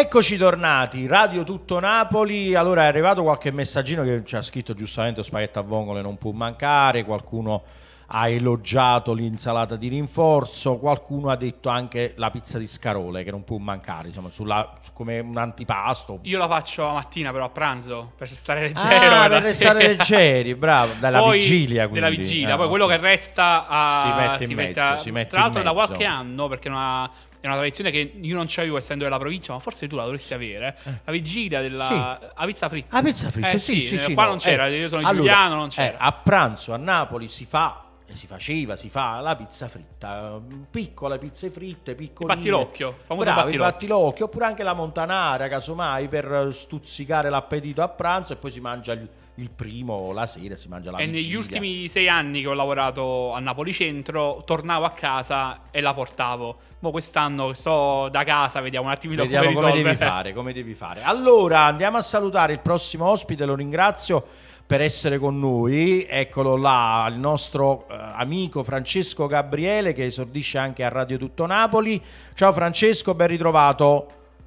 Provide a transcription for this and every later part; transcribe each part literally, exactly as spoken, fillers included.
Eccoci tornati, Radio Tutto Napoli. Allora è arrivato qualche messaggino che ci ha scritto giustamente spaghetto a vongole non può mancare, qualcuno ha elogiato l'insalata di rinforzo, qualcuno ha detto anche la pizza di scarole che non può mancare, insomma, sulla, su come un antipasto. Io la faccio la mattina però a pranzo per stare leggero. Ah, per restare leggeri, bravo, dalla poi, vigilia quindi. Della vigilia, ah, poi quello okay. che resta a, si mette in si mezzo, mette a, si mette tra l'altro in da mezzo. qualche anno, perché è una, è una tradizione che io non c'avevo essendo della provincia, ma forse tu la dovresti avere, la vigilia della Sì. la pizza fritta. La pizza fritta, eh, sì, sì, sì, qua no, non c'era, eh, io sono allora, giuliano, non c'era. Eh, a pranzo a Napoli si fa, si faceva, si fa la pizza fritta, piccole pizze fritte, piccoline. Il battilocchio, famoso Bravo, battilocchio. il battilocchio, oppure anche la montanara, casomai, per stuzzicare l'appetito a pranzo, e poi si mangia il, il primo la sera, si mangia la E vigilia. negli ultimi sei anni che ho lavorato a Napoli Centro, tornavo a casa e la portavo. Mo quest'anno che sto da casa, vediamo un attimino Vediamo come come risolvere. devi fare, come devi fare. Allora, andiamo a salutare il prossimo ospite, lo ringrazio per essere con noi. Eccolo là, il nostro eh, amico Francesco Gabriele, che esordisce anche a Radio Tutto Napoli. Ciao Francesco, ben ritrovato.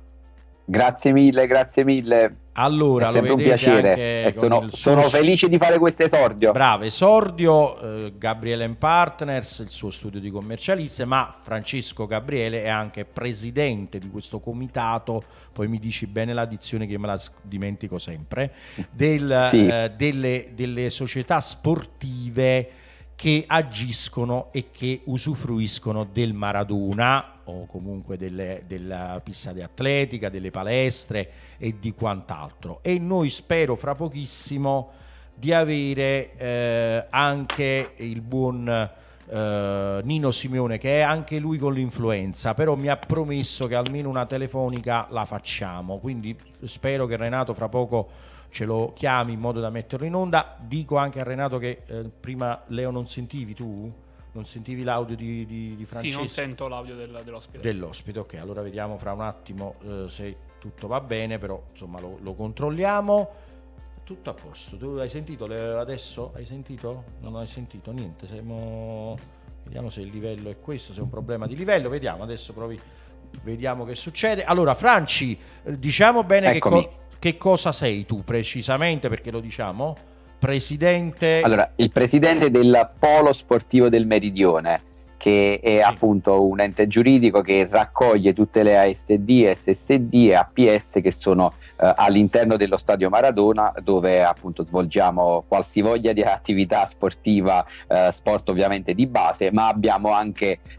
Grazie mille, grazie mille. Allora, è lo sempre un vedete piacere anche e con sono, il suo... sono felice di fare questo esordio. Bravo, esordio, eh, Gabriele and Partners, il suo studio di commercialiste, ma Francesco Gabriele è anche presidente di questo comitato, poi mi dici bene la dizione che io me la dimentico sempre, del, Sì. eh, delle, delle società sportive che agiscono e che usufruiscono del Maradona o comunque delle, della pista di atletica, delle palestre e di quant'altro. E noi spero fra pochissimo di avere eh, anche il buon eh, Nino Simeone, che è anche lui con l'influenza, però mi ha promesso che almeno una telefonica la facciamo, quindi spero che Renato fra poco ce lo chiami in modo da metterlo in onda. Dico anche a Renato che eh, prima Leo non sentivi tu? Non sentivi l'audio di, di, di Francesco? Sì, non sento l'audio del, dell'ospite. Dell'ospite, ok, allora vediamo fra un attimo eh, se tutto va bene, però insomma lo, lo controlliamo. Tutto a posto. Tu hai sentito le, adesso? Hai sentito? Non hai sentito niente. Siamo... Vediamo se il livello è questo, se è un problema di livello. Vediamo, adesso provi, vediamo che succede. Allora, Franci, eh, diciamo bene che, co- che cosa sei tu precisamente, perché lo diciamo? Presidente... Allora, il presidente del Polo Sportivo del Meridione, che è sì. appunto un ente giuridico che raccoglie tutte le A S D, S S D e A P S che sono eh, all'interno dello Stadio Maradona, dove appunto svolgiamo qualsivoglia di attività sportiva, eh, sport ovviamente di base, ma abbiamo anche eh,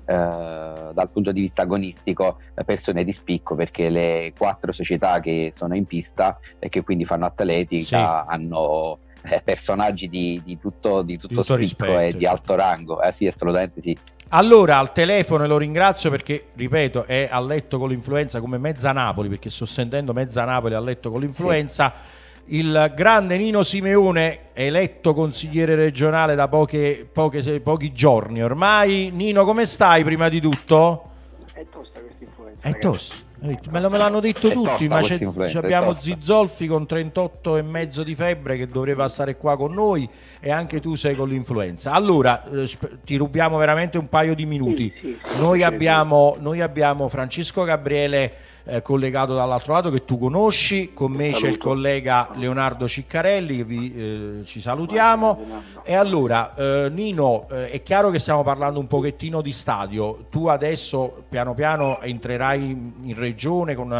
dal punto di vista agonistico persone di spicco, perché le quattro società che sono in pista e che quindi fanno atletica sì. hanno eh, personaggi di, di tutto, di tutto, di tutto spicco rispetto, e di alto rango. Eh sì, assolutamente sì. Allora, al telefono, e lo ringrazio perché, ripeto, è a letto con l'influenza come mezza Napoli, perché sto sentendo mezza Napoli a letto con l'influenza, sì. Il grande Nino Simeone, eletto consigliere regionale da poche, poche, pochi giorni ormai. Nino, come stai prima di tutto? È tosta questa influenza. È tosta. Me, lo, me l'hanno detto è tutti, ma c'è, abbiamo Zizzolfi con trentotto e mezzo di febbre che doveva stare qua con noi, e anche tu sei con l'influenza. Allora, eh, ti rubiamo veramente un paio di minuti. Sì, sì, sì, noi, sì, abbiamo, sì. noi abbiamo Francesco Gabriele eh, collegato dall'altro lato, che tu conosci, con me Saluto. C'è il collega Leonardo Ciccarelli, che vi, eh, ci salutiamo. E allora, eh, Nino, eh, è chiaro che stiamo parlando un pochettino di stadio. Tu adesso piano piano entrerai in, in regione con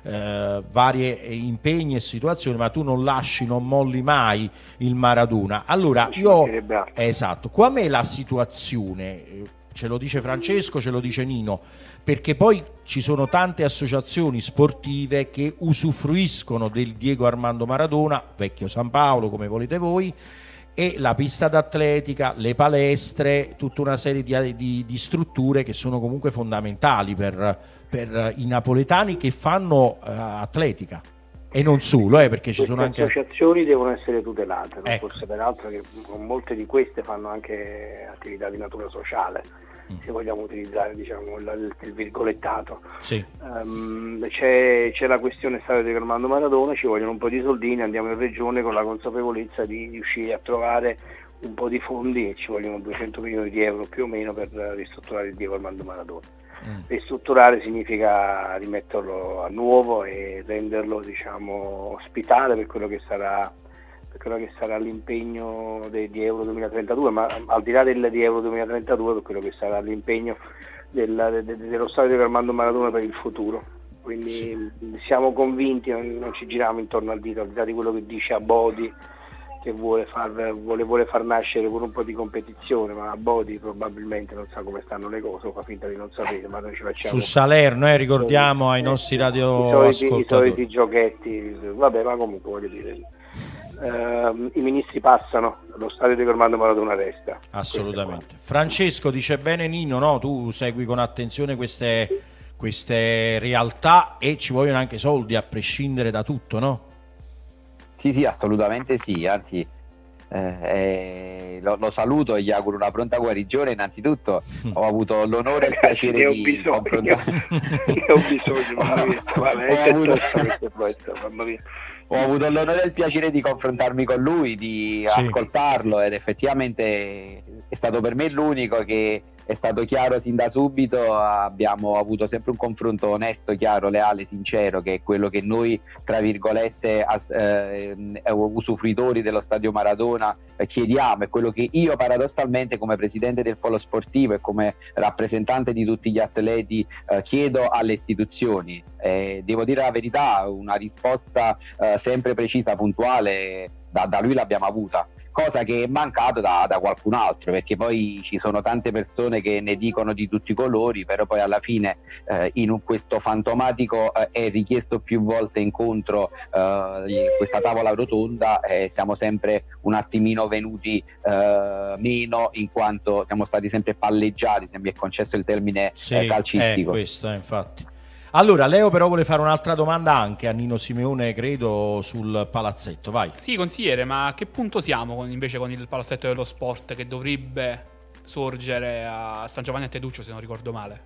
eh, varie impegni e situazioni, ma tu non lasci, non molli mai il Maradona. Allora, io esatto, qual è la situazione? Ce lo dice Francesco, ce lo dice Nino, perché poi ci sono tante associazioni sportive che usufruiscono del Diego Armando Maradona, vecchio San Paolo come volete voi, e la pista d'atletica, le palestre, tutta una serie di, di, di strutture che sono comunque fondamentali per, per i napoletani che fanno uh, atletica. E non solo, eh, perché ci queste sono anche associazioni devono essere tutelate, no? Ecco. Forse peraltro che molte di queste fanno anche attività di natura sociale, mm. se vogliamo utilizzare, diciamo, il, il virgolettato. Sì. Um, c'è, c'è la questione stadio di Armando Maradona, ci vogliono un po' di soldini, andiamo in regione con la consapevolezza di riuscire a trovare un po' di fondi e ci vogliono duecento milioni di euro più o meno per ristrutturare il Diego Armando Maradona. Mm. Ristrutturare significa rimetterlo a nuovo e renderlo, diciamo, ospitale per quello che sarà per quello che sarà l'impegno de, di Euro duemilatrentadue, ma al di là del, di Euro duemilatrentadue, per quello che sarà l'impegno del, de, de, dello stadio di Armando Maradona per il futuro. Quindi sì, siamo convinti, non, non ci giriamo intorno al dito, al di là di quello che dice Abodi, che vuole far, vuole, vuole far nascere pure un po' di competizione, ma Abodi probabilmente non sa come stanno le cose, o fa finta di non sapere, ma noi ci facciamo... Su Salerno, eh, ricordiamo ai nostri radio i soliti, i soliti giochetti, vabbè, ma comunque voglio dire... Uh, i ministri passano, lo stadio di Armando Maradona resta. Assolutamente. Francesco, dice bene Nino, no? Tu segui con attenzione queste, queste realtà e ci vogliono anche soldi a prescindere da tutto, no? Sì, sì, assolutamente sì, anzi eh, eh, lo, lo saluto e gli auguro una pronta guarigione. Innanzitutto ho avuto l'onore e il piacere di confrontare. Io ho bisogno, mamma mia, guarda, è avuto... questo, mamma mia. Ho avuto l'onore e il piacere di confrontarmi con lui, di sì. ascoltarlo, ed effettivamente è stato per me l'unico che è stato chiaro sin da subito. Abbiamo avuto sempre un confronto onesto, chiaro, leale, sincero, che è quello che noi, tra virgolette, as, eh, usufruitori dello stadio Maradona eh, chiediamo, è quello che io paradossalmente come presidente del polo sportivo e come rappresentante di tutti gli atleti eh, chiedo alle istituzioni. Eh, devo dire la verità, una risposta eh, sempre precisa, puntuale, da, da lui l'abbiamo avuta, cosa che è mancato da, da qualcun altro, perché poi ci sono tante persone che ne dicono di tutti i colori, però poi alla fine eh, in un, questo fantomatico eh, è richiesto più volte incontro eh, questa tavola rotonda, eh, siamo sempre un attimino venuti eh, meno, in quanto siamo stati sempre palleggiati, se mi è concesso il termine sì, eh, calcistico. È questo, eh, infatti. Allora, Leo però vuole fare un'altra domanda anche a Nino Simeone, credo, sul palazzetto, vai. Sì, consigliere, ma a che punto siamo con, invece con il palazzetto dello sport che dovrebbe sorgere a San Giovanni a Teduccio, se non ricordo male?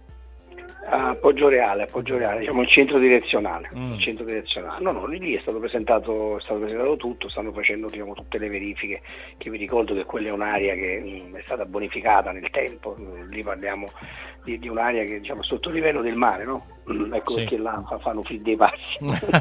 A Poggio Reale, a Poggio Reale, diciamo il centro direzionale. Mm. Il centro direzionale. No, no, lì è stato presentato, è stato presentato tutto, stanno facendo, diciamo, tutte le verifiche, che vi ricordo che quella è un'area che mh, è stata bonificata nel tempo. Lì parliamo di, di un'area che, diciamo, sotto il livello del mare, no? Ecco sì. Perché là fanno dei passi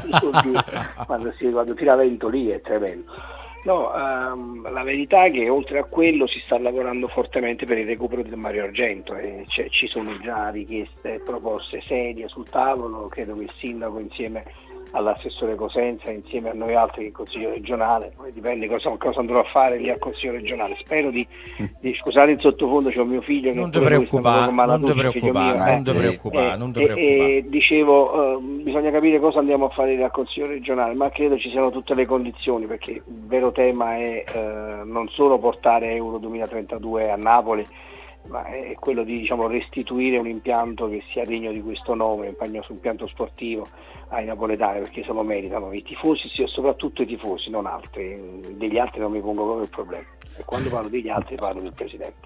quando, si, quando tira vento lì è tremendo. No, um, la verità è che oltre a quello si sta lavorando fortemente per il recupero del Mario Argento e ci sono già richieste, proposte serie sul tavolo. Credo che il sindaco insieme all'assessore Cosenza, insieme a noi altri in Consiglio regionale, poi dipende cosa, cosa andrò a fare lì al Consiglio regionale. Spero di, di scusate il sottofondo, c'ho mio figlio che non ti preoccupare, non ti preoccupare, non ti preoccupare, non ti preoccupare. E dicevo, uh, bisogna capire cosa andiamo a fare lì al Consiglio regionale, ma credo ci siano tutte le condizioni, perché il vero tema è uh, non solo portare Euro duemilatrentadue a Napoli, ma è quello di, diciamo, restituire un impianto che sia degno di questo nome, un impianto sportivo ai napoletani, perché se lo meritano i tifosi, sì, soprattutto i tifosi, non altri. Degli altri non mi pongo proprio il problema, e quando parlo degli altri parlo del presidente.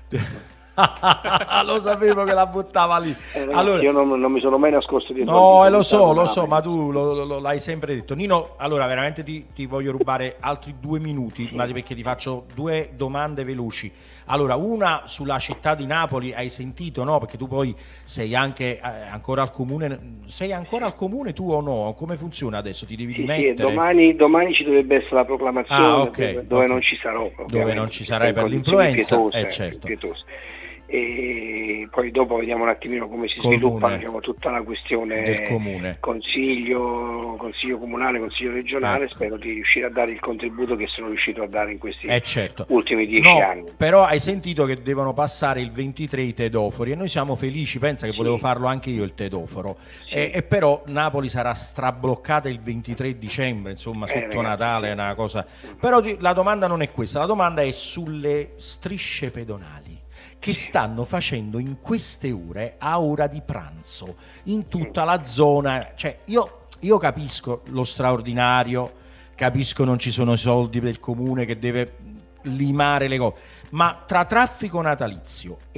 Lo sapevo che la buttava lì. Eh, ragazzi, allora, io non, non mi sono mai nascosto dietro. No, eh, lo so, lo so, ma tu lo, lo, lo, l'hai sempre detto. Nino, allora veramente ti, ti voglio rubare altri due minuti, sì. Ma perché ti faccio due domande veloci. Allora, una sulla città di Napoli, hai sentito, no? Perché tu poi sei anche eh, ancora al comune. Sei ancora al comune tu o no? Come funziona adesso? Ti devi sì, rimettere? Sì, domani, domani ci dovrebbe essere la proclamazione, ah, okay, dove, dove okay. non ci sarò. Dove non ci sarai per l'influenza, pietose, eh, certo. Pietose. E poi dopo vediamo un attimino come si comune. sviluppa, diciamo, tutta la questione del comune, consiglio, consiglio comunale, consiglio regionale. Ecco. Spero di riuscire a dare il contributo che sono riuscito a dare in questi eh certo. ultimi dieci no, anni. Però hai sentito che devono passare il ventitré i tedofori e noi siamo felici, pensa che sì. volevo farlo anche io il tedoforo, sì. e, e però Napoli sarà strabloccata il ventitré dicembre, insomma, eh, sotto ragazzi, Natale è una cosa. Però la domanda non è questa, la domanda è sulle strisce pedonali che stanno facendo in queste ore a ora di pranzo in tutta la zona. Cioè io, io capisco lo straordinario, capisco non ci sono soldi per il comune che deve limare le cose, ma tra traffico natalizio e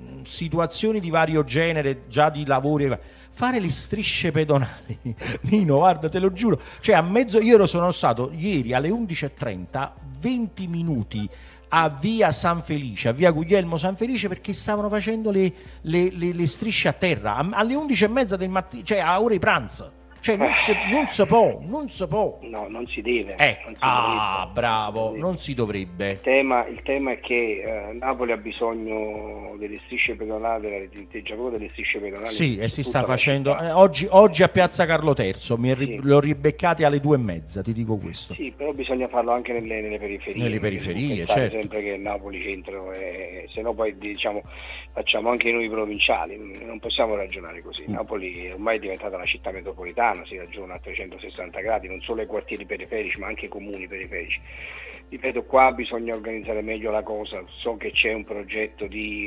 situazioni di vario genere, già di lavori, fare le strisce pedonali, Nino, guarda, te lo giuro, cioè a mezzo, io ero sono stato ieri alle undici e trenta, venti minuti a via San Felice, a via Guglielmo San Felice, perché stavano facendo le, le, le, le strisce a terra alle undici e mezza del mattino, cioè a ore di pranzo. Cioè non si, non si può, non si può. No, non si deve. Eh, non si ah, dovrebbe. bravo, non si dovrebbe. Il tema, il tema è che eh, Napoli ha bisogno delle strisce pedonali, della tinteggiatura delle strisce pedonali. Sì, e si sta facendo. Eh, oggi, oggi a Piazza Carlo terzo, mi sì. l'ho ribeccati alle due e mezza, ti dico questo. Sì, però bisogna farlo anche nelle, nelle periferie. Nelle periferie, certo. Sempre che Napoli centro, è, se no poi diciamo facciamo anche noi provinciali, non possiamo ragionare così. Mm. Napoli ormai è diventata una città metropolitana, si ragiona a trecentosessanta gradi, non solo ai quartieri periferici ma anche ai comuni periferici. Ripeto, qua bisogna organizzare meglio la cosa, so che c'è un progetto di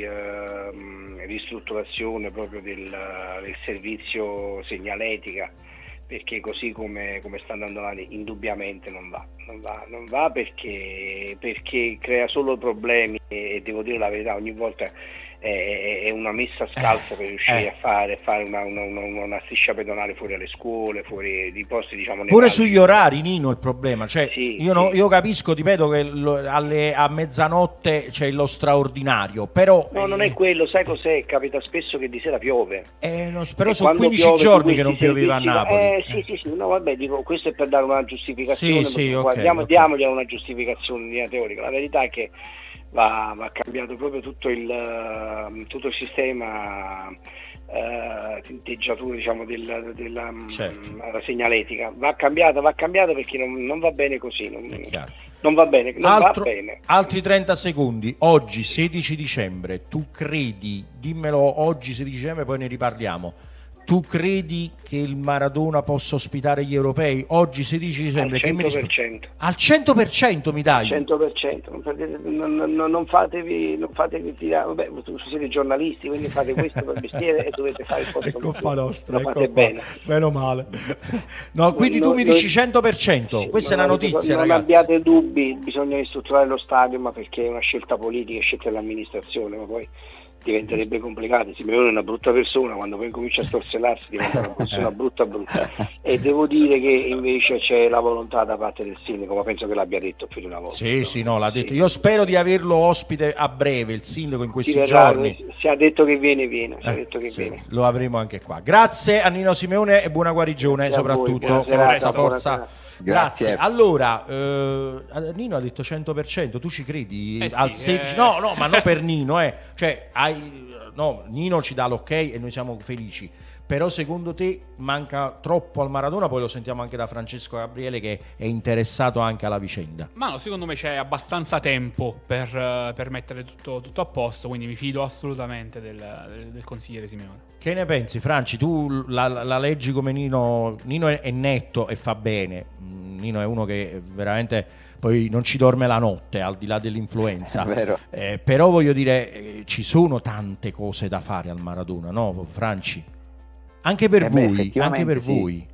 eh, ristrutturazione proprio del, del servizio segnaletica, perché così come, come sta andando avanti indubbiamente non va, non va, non va perché, perché crea solo problemi e devo dire la verità, ogni volta è, è una messa scalza per riuscire eh. a fare, fare una, una, una, una striscia pedonale fuori alle scuole, fuori di posti diciamo pure sugli orari, Nino, il problema, cioè sì, io, no, sì. io capisco, ripeto che lo, alle, a mezzanotte c'è lo straordinario, però no, non è quello, sai cos'è? Capita spesso che di sera piove. Eh, no, però e sono quindici piove, giorni che non pioveva a servizi, Napoli. Eh, sì, sì, sì, no, vabbè, dico, questo è per dare una giustificazione, sì, sì, okay, diamo, okay. diamogliela una giustificazione in linea teorica. La verità è che va, va cambiato proprio tutto il, uh, tutto il sistema uh, tinteggiatura diciamo della, della certo. um, segnaletica, va cambiata, va cambiata perché non, non va bene così, non, È non va bene, non Altro, va bene. Altri trenta secondi, oggi sedici dicembre, tu credi, dimmelo oggi sedici dicembre poi ne riparliamo, tu credi che il Maradona possa ospitare gli europei oggi sedici dicembre? Al cento per cento. Che mi risp- al cento per cento mi dai? Al cento per cento, non, fate, non, non, non fatevi, non fatevi tirare, vabbè, voi siete giornalisti, quindi fate questo per mestiere e dovete fare il È colpa nostra, lo è fate colpa, bene. Meno male. No, quindi no, tu mi no, dici cento per cento, sì, questa è una notizia, non ragazzi. abbiate dubbi, bisogna ristrutturare lo stadio, ma perché è una scelta politica, è scelta dell'amministrazione, ma poi diventerebbe complicato. Simeone è una brutta persona, quando poi comincia a storsellarsi diventa una persona brutta brutta, e devo dire che invece c'è la volontà da parte del sindaco, ma penso che l'abbia detto più di una volta. Sì, no? sì, no, l'ha detto. Sì. Io spero di averlo ospite a breve, il sindaco, in questi verrà, giorni. Si è detto che viene, viene, si è Eh, detto che sì, viene. lo avremo anche qua. Grazie a Nino Simeone e buona guarigione, Grazie a voi, soprattutto. buona Forza, serata, buona forza. serata. Grazie. Grazie. Allora, eh, Nino ha detto cento per cento, tu ci credi? Eh sì, al sedici? eh. No, no, ma non per Nino, eh. Cioè, hai, no, Nino ci dà l'ok e noi siamo felici. Però secondo te manca troppo al Maradona? Poi lo sentiamo anche da Francesco Gabriele che è interessato anche alla vicenda. Ma no, secondo me c'è abbastanza tempo per, uh, per mettere tutto, tutto a posto, quindi mi fido assolutamente del, del, del consigliere Simeone. Che ne pensi, Franci? Tu la, la leggi come Nino? Nino è, è netto e fa bene. Nino è uno che veramente poi non ci dorme la notte, al di là dell'influenza. È vero. Eh, però voglio dire, eh, ci sono tante cose da fare al Maradona, no, Franci? Anche per Eh beh, voi, anche per sì. voi.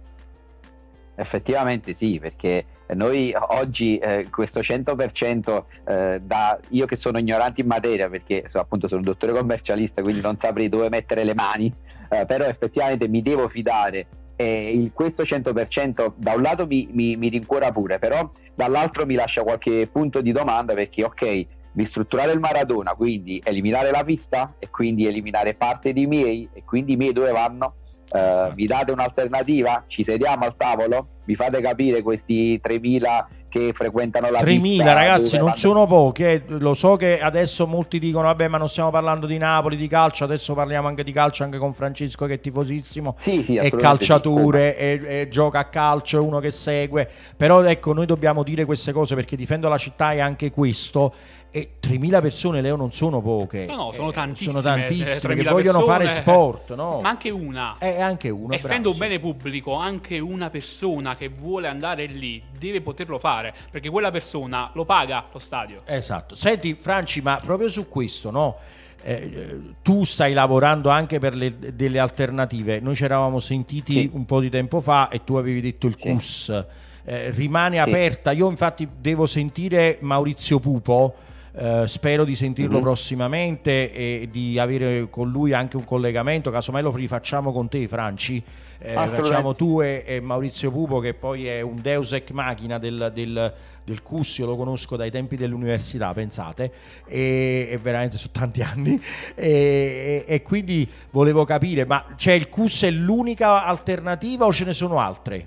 Effettivamente sì, perché noi oggi eh, questo cento per cento eh, da io che sono ignorante in materia, perché so, appunto sono un dottore commercialista, quindi non saprei dove mettere le mani, eh, però effettivamente mi devo fidare, e il, questo cento per cento da un lato mi, mi, mi rincuora pure, però dall'altro mi lascia qualche punto di domanda, perché ok, ristrutturare il Maradona, quindi eliminare la pista e quindi eliminare parte dei miei, e quindi i miei dove vanno? Uh, vi date un'alternativa? Ci sediamo al tavolo? Vi fate capire questi tremila che frequentano la tremila pista, ragazzi non vanno... sono pochi, eh. Lo so che adesso molti dicono vabbè, ma non stiamo parlando di Napoli, di calcio, adesso parliamo anche di calcio, anche con Francesco che è tifosissimo, sì, sì, è calciatore, sì, e, e gioca a calcio, è uno che segue, però ecco, noi dobbiamo dire queste cose perché difendo la città è anche questo. E tremila persone, Leo, non sono poche. No, no, sono eh, tantissime. Sono tantissime eh, che vogliono persone, fare sport, no? Ma anche una. È anche una. Essendo bravo, un bene sì. pubblico, anche una persona che vuole andare lì deve poterlo fare, perché quella persona lo paga lo stadio. Esatto. Senti, Franci, ma proprio su questo, no? Eh, tu stai lavorando anche per le, delle alternative. Noi ci eravamo sentiti sì. un po' di tempo fa e tu avevi detto il sì. C U S. Eh, rimane sì. aperta. Io infatti devo sentire Maurizio Pupo, eh, spero di sentirlo Mm-hmm. prossimamente e di avere con lui anche un collegamento, casomai lo rifacciamo con te, Franci. Eh, facciamo tu e, e Maurizio Pupo, che poi è un deus ex machina del, del, del C U S, io lo conosco dai tempi dell'università, pensate, e, e veramente sono tanti anni, e, e, e quindi volevo capire, ma c'è il C U S è l'unica alternativa o ce ne sono altre?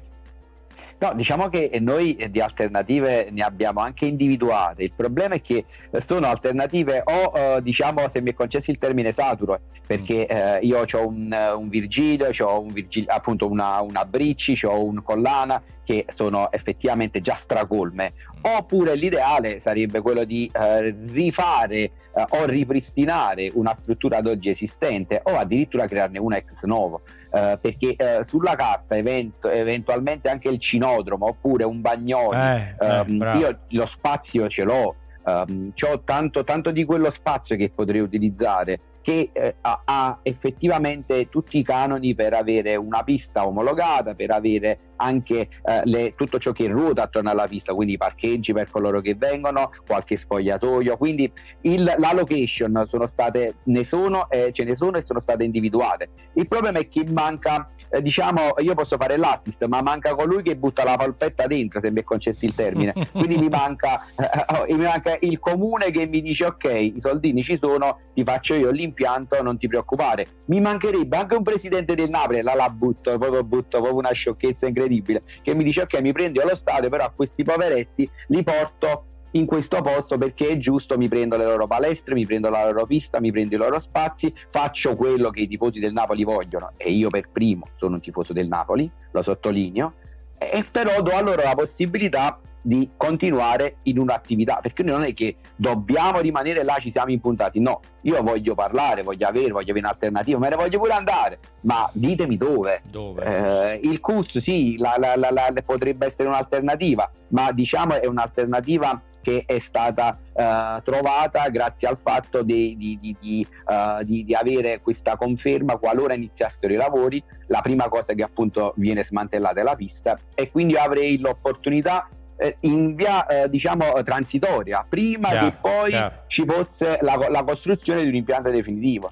No, diciamo che noi di alternative ne abbiamo anche individuate. Il problema è che sono alternative o eh, diciamo, se mi è concesso il termine, saturo, perché eh, io ho un, un Virgilio, ho un Virgilio, appunto una, una Bricci, ho un Collana, che sono effettivamente già stracolme. Oppure l'ideale sarebbe quello di eh, rifare eh, o ripristinare una struttura ad oggi esistente, o addirittura crearne una ex novo. Uh, perché uh, sulla carta event- eventualmente anche il Cinodromo oppure un Bagnoli, eh, um, eh, io lo spazio ce l'ho, um, c'ho tanto, tanto di quello spazio che potrei utilizzare, che eh, ha, ha effettivamente tutti i canoni per avere una pista omologata, per avere anche eh, le, tutto ciò che ruota attorno alla pista, quindi i parcheggi per coloro che vengono, qualche spogliatoio, quindi il, la location sono state, ne sono, eh, ce ne sono e sono state individuate. Il problema è che manca, eh, diciamo, io posso fare l'assist, ma manca colui che butta la polpetta dentro, se mi è concesso il termine, quindi mi manca, eh, mi manca il comune che mi dice ok, i soldini ci sono, ti faccio io l'impianto, non ti preoccupare. Mi mancherebbe anche un presidente del Napoli, là la butto, proprio butto proprio una sciocchezza incredibile, che mi dice ok, mi prendi allo stadio, però a questi poveretti li porto in questo posto perché è giusto, mi prendo le loro palestre, mi prendo la loro pista, mi prendo i loro spazi, faccio quello che i tifosi del Napoli vogliono, e io per primo sono un tifoso del Napoli, lo sottolineo, e però do a loro la possibilità di continuare in un'attività, perché noi non è che dobbiamo rimanere là, ci siamo impuntati, no, io voglio parlare, voglio avere, voglio avere un'alternativa, me ne voglio pure andare, ma ditemi dove, dove? Eh, il C U S sì, la, la, la, la, potrebbe essere un'alternativa, ma diciamo è un'alternativa che è stata uh, trovata grazie al fatto di, di, di, di, uh, di, di avere questa conferma qualora iniziassero i lavori. La prima cosa che appunto viene smantellata è la pista, e quindi avrei l'opportunità eh, in via eh, diciamo transitoria, prima chiaro, che poi chiaro. ci fosse la, la costruzione di un impianto definitivo.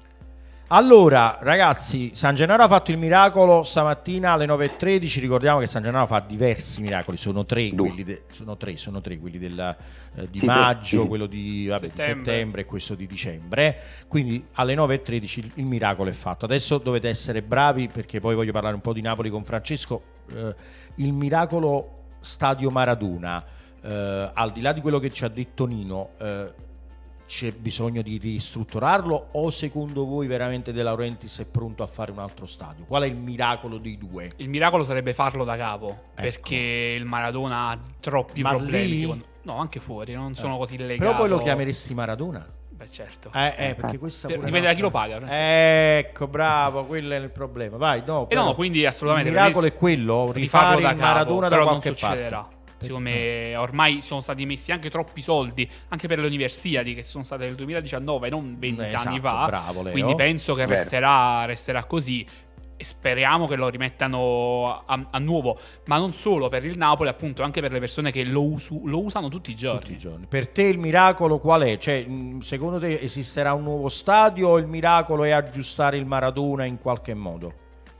Allora ragazzi, San Gennaro ha fatto il miracolo stamattina alle nove e tredici. Ricordiamo che San Gennaro fa diversi miracoli, sono tre quelli, de- sono tre, sono tre quelli del, eh, di sì, maggio, sì. quello di, vabbè, settembre. di settembre e questo di dicembre. Quindi alle nove e tredici il, il miracolo è fatto. Adesso dovete essere bravi, perché poi voglio parlare un po' di Napoli con Francesco. eh, Il miracolo Stadio Maradona, eh, al di là di quello che ci ha detto Nino, eh, c'è bisogno di ristrutturarlo, o secondo voi veramente De Laurentiis è pronto a fare un altro stadio? Qual è il miracolo dei due? Il miracolo sarebbe farlo da capo, Ecco. perché il Maradona ha troppi Ma problemi, lì? secondo... No, anche fuori, non sono Eh. così legato. Però poi lo chiameresti Maradona? Beh, certo. Eh, eh perché questa Per- pure dipende no. da chi lo paga, Francesco. Ecco, bravo, quello è il problema. Vai, no, E però no, quindi assolutamente il miracolo per è quello, rifarlo rifare da il capo, Maradona da però qualche non succederà. parte. Secondo me ormai sono stati messi anche troppi soldi anche per le Universiadi, che sono state nel duemiladiciannove, non venti Esatto, anni fa. bravo, Leo. Quindi penso che Vero. resterà, resterà così. E speriamo che lo rimettano a, a nuovo, ma non solo per il Napoli, appunto anche per le persone che lo, usu- lo usano tutti i giorni. Tutti i giorni. Per te il miracolo qual è? Cioè, mh, secondo te esisterà un nuovo stadio, o il miracolo è aggiustare il Maradona in qualche modo?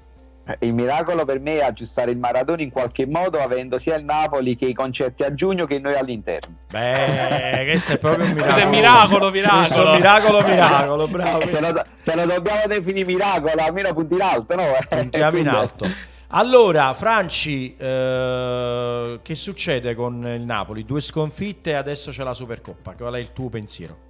Il miracolo per me è aggiustare il Maradona in qualche modo, avendo sia il Napoli che i concerti a giugno che noi all'interno. Beh, questo è proprio un miracolo. Questo è miracolo, miracolo. Questo è un miracolo, miracolo, bravo. Se questo- lo, se lo dobbiamo definire miracolo, almeno punti in alto, no? Puntiamo in Quindi- alto. Allora, Franci, eh, che succede con il Napoli? Due sconfitte e adesso c'è la Supercoppa. Qual è il tuo pensiero?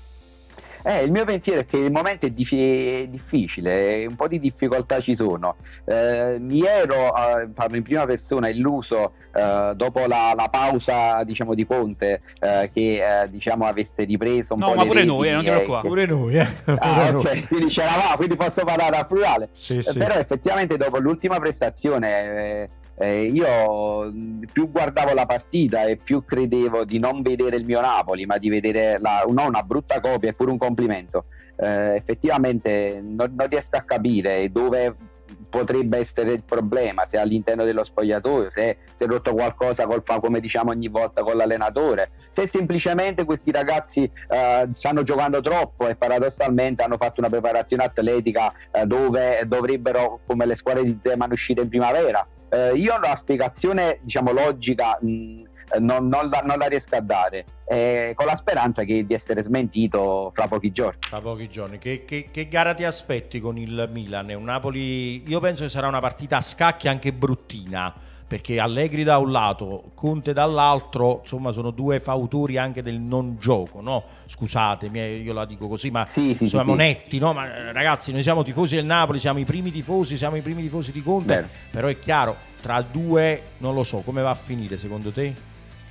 Eh, il mio pensiero è che il momento è, dif- è difficile, un po' di difficoltà ci sono. Eh, mi ero, eh, parlo in prima persona, illuso eh, dopo la, la pausa, diciamo, di Conte, eh, che eh, diciamo avesse ripreso un No, po' ma le pure reti, noi, eh, non ti eh, preoccupare. Pure noi, eh. Ah, Pure noi. ok, quindi c'eravamo, quindi posso parlare a plurale. Sì, Eh, sì. Però effettivamente dopo l'ultima prestazione eh, eh, io mh, più guardavo la partita e più credevo di non vedere il mio Napoli, ma di vedere la, no, una brutta copia, e pure un complimento. Eh, effettivamente non, non riesco a capire dove potrebbe essere il problema, se all'interno dello spogliatoio, se si è rotto qualcosa col, come diciamo ogni volta, con l'allenatore, se semplicemente questi ragazzi eh, stanno giocando troppo e paradossalmente hanno fatto una preparazione atletica eh, dove dovrebbero, come le squadre di Zeman, uscire in primavera. Eh, io la spiegazione diciamo logica mh, non, non, la, non la riesco a dare, eh, con la speranza che, di essere smentito fra pochi giorni. Fra pochi giorni. Che, che, che gara ti aspetti con il Milan? Un Napoli, io penso che sarà una partita a scacchi anche bruttina, perché Allegri da un lato, Conte dall'altro, insomma sono due fautori anche del non gioco, no? Scusatemi, io la dico così, ma sì, sì, insomma sì, monetti, no? Ma ragazzi, noi siamo tifosi del Napoli, siamo i primi tifosi, siamo i primi tifosi di Conte. Beh. Però è chiaro, tra due non lo so, come va a finire secondo te?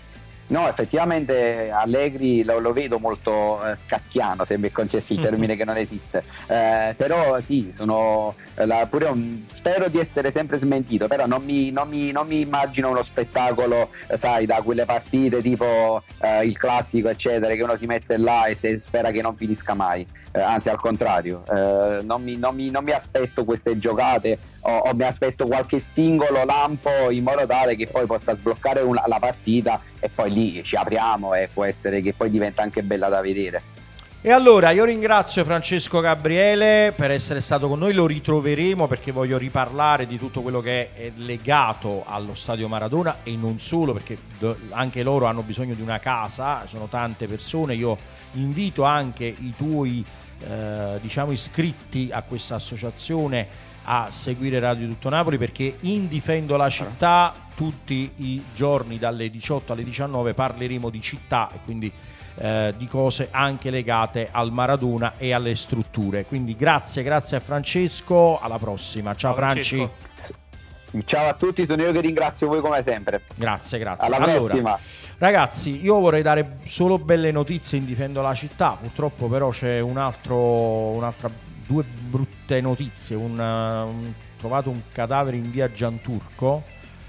No, effettivamente Allegri lo, lo vedo molto eh, scacchiano, se mi è concesso il termine che non esiste, eh, però sì, sono la, pure un, spero di essere sempre smentito, però non mi, non mi, non mi immagino uno spettacolo, eh, sai, da quelle partite tipo eh, il classico eccetera, che uno si mette là e se spera che non finisca mai, eh, anzi al contrario, eh, non, mi, non, mi, non mi aspetto queste giocate o, o mi aspetto qualche singolo lampo in modo tale che poi possa sbloccare una, la partita e poi lì ci apriamo e può essere che poi diventa anche bella da vedere. E allora io ringrazio Francesco Gabriele per essere stato con noi, lo ritroveremo perché voglio riparlare di tutto quello che è legato allo Stadio Maradona e non solo, perché anche loro hanno bisogno di una casa, sono tante persone. Io invito anche i tuoi eh, diciamo iscritti a questa associazione a seguire Radio Tutto Napoli, perché in Difendo la città tutti i giorni dalle diciotto alle diciannove parleremo di città e quindi eh, di cose anche legate al Maradona e alle strutture. Quindi grazie, grazie a Francesco, alla prossima. Ciao, ciao Franci. Ciao a tutti, sono io che ringrazio voi come sempre. Grazie, grazie. Alla allora, prossima. Ragazzi, io vorrei dare solo belle notizie in Difendo la città, purtroppo però c'è un altro, un'altra, due brutte notizie. Un, un, trovato un cadavere in via Gianturco,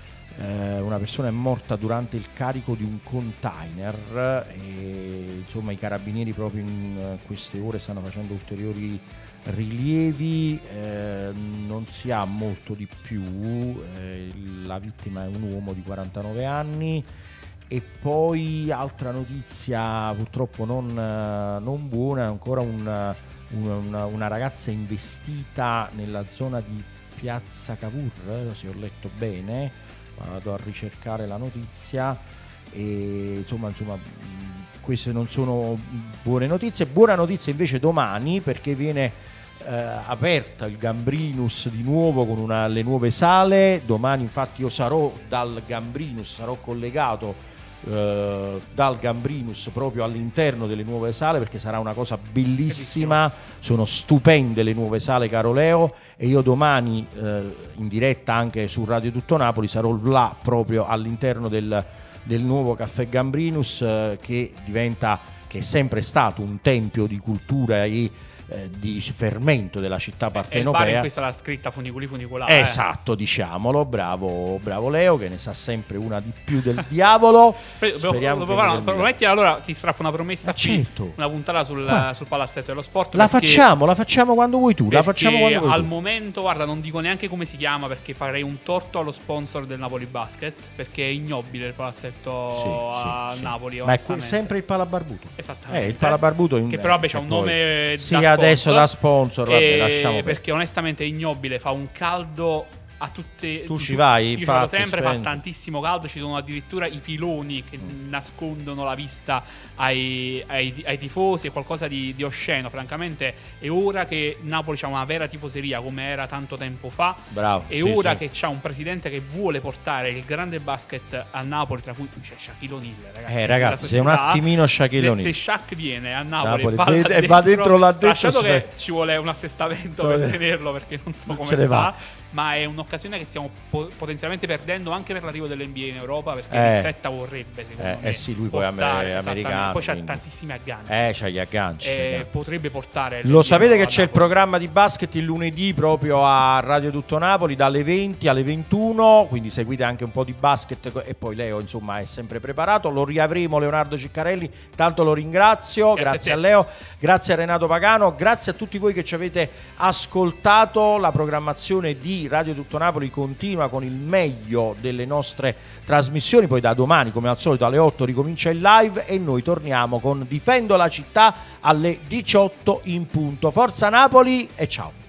eh, una persona è morta durante il carico di un container e insomma i carabinieri proprio in queste ore stanno facendo ulteriori rilievi, eh, non si ha molto di più, eh, la vittima è un uomo di quarantanove anni. E poi altra notizia purtroppo non, non buona, ancora un, una, una ragazza investita nella zona di Piazza Cavour, eh, se ho letto bene, vado a ricercare la notizia e insomma, insomma queste non sono buone notizie. Buona notizia invece domani, perché viene eh, aperta il Gambrinus di nuovo con una, le nuove sale. Domani infatti io sarò dal Gambrinus, sarò collegato Uh, dal Gambrinus proprio all'interno delle nuove sale, perché sarà una cosa bellissima. Sono stupende le nuove sale, caro Leo, e io domani uh, in diretta anche su Radio Tutto Napoli sarò là proprio all'interno del, del nuovo caffè Gambrinus, uh, che diventa, che è sempre stato un tempio di cultura e Eh, di fermento della città partenopea. E il bar in cui sarà scritta funiculi funicolare. Esatto, diciamolo, bravo, bravo Leo, che ne sa sempre una di più del diavolo. Speriamo dopo, dopo, prometti, allora ti strappo una promessa, certo, una puntata sul, sul palazzetto dello sport. La facciamo, la facciamo quando vuoi tu. La facciamo quando vuoi al tu. momento, guarda, non dico neanche come si chiama, perché farei un torto allo sponsor del Napoli Basket, perché è ignobile il palazzetto sì, a sì, Napoli. Sì. Ma è sempre il Palabarbuto. Esattamente. Eh, il Palabarbuto in, che però vabbè c'ha un poi. nome sì, da adesso da sponsor, vabbè, e lasciamo perché per. onestamente è ignobile, fa un caldo a tutte. Tu ci vai, io ci vado sempre, fa tantissimo caldo, ci sono addirittura i piloni che mm. nascondono la vista ai, ai, ai tifosi, è qualcosa di, di osceno. Francamente è ora che Napoli c'ha una vera tifoseria come era tanto tempo fa. Bravo, è sì, ora sì. che c'ha un presidente che vuole portare il grande basket a Napoli, tra cui c'è Shaquille O'Neal, ragazzi. Eh ragazzi, se un attimino Shaquille O'Neal. Se, se Shaq viene a Napoli, Napoli va, vede, dentro, va dentro là dentro, lasciato che ci vuole un assestamento per tenerlo, perché non so non come sta, va. ma è un'occasione che stiamo po- potenzialmente perdendo anche per l'arrivo dell'N B A in Europa, perché eh. Pizzetta vorrebbe, secondo eh, me, eh sì, lui poi portare, è americano, poi c'ha quindi. tantissimi agganci, eh c'ha gli agganci, eh, potrebbe portare. Lo sapete che c'è il programma di basket il lunedì proprio a Radio Tutto Napoli dalle venti alle ventuno, quindi seguite anche un po' di basket e poi Leo insomma è sempre preparato. Lo riavremo Leonardo Ciccarelli, tanto lo ringrazio, grazie, grazie a, a Leo, grazie a Renato Pagano, grazie a tutti voi che ci avete ascoltato. La programmazione di lunedì Radio Tutto Napoli continua con il meglio delle nostre trasmissioni, poi da domani come al solito alle otto ricomincia il live e noi torniamo con Difendo la città alle diciotto in punto. Forza Napoli e ciao!